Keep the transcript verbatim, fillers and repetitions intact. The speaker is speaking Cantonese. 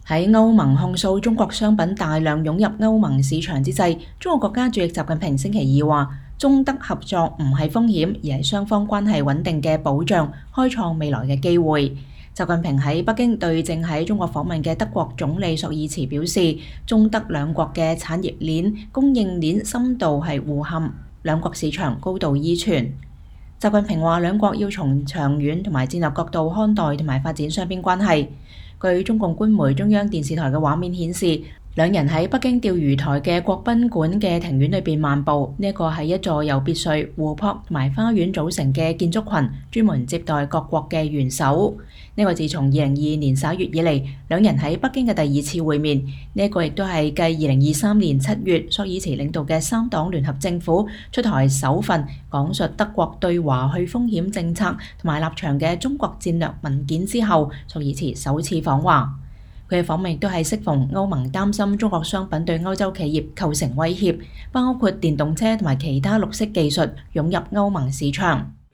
喺歐盟控訴中國商品大量湧入歐盟市場之際，中國國家主席習近平星期二話：中德合作唔係風險，而係雙方關係穩定嘅保障，開創未來嘅機會。習近平喺北京對正喺中國訪問嘅德國總理朔爾茨表示，中德兩國嘅產業鏈、供應鏈深度係互嵌，兩國市場高度依存。習近平話：兩國要從長遠同埋戰略角度看待同埋發展雙邊關係。據中共官媒中央電視台嘅畫面顯示，兩人喺北京釣魚台嘅國賓館嘅庭院裏邊漫步。呢一個係一座由別墅、湖泊同埋花園組成嘅建築群，專門接待各國嘅元首。呢個自從二零二二年十一月以嚟，兩人喺北京嘅第二次會面。呢一個亦都係繼二零二三年七月朔爾茨領導嘅三黨聯合政府出台首份講述德國對華去風險政策同埋立場嘅中國戰略文件之後，朔爾茨首次訪華。佢嘅訪問亦都係適逢歐盟擔心中國商品對歐洲企業構成威脅，包括電動車同埋其他綠色技術湧入歐盟市場。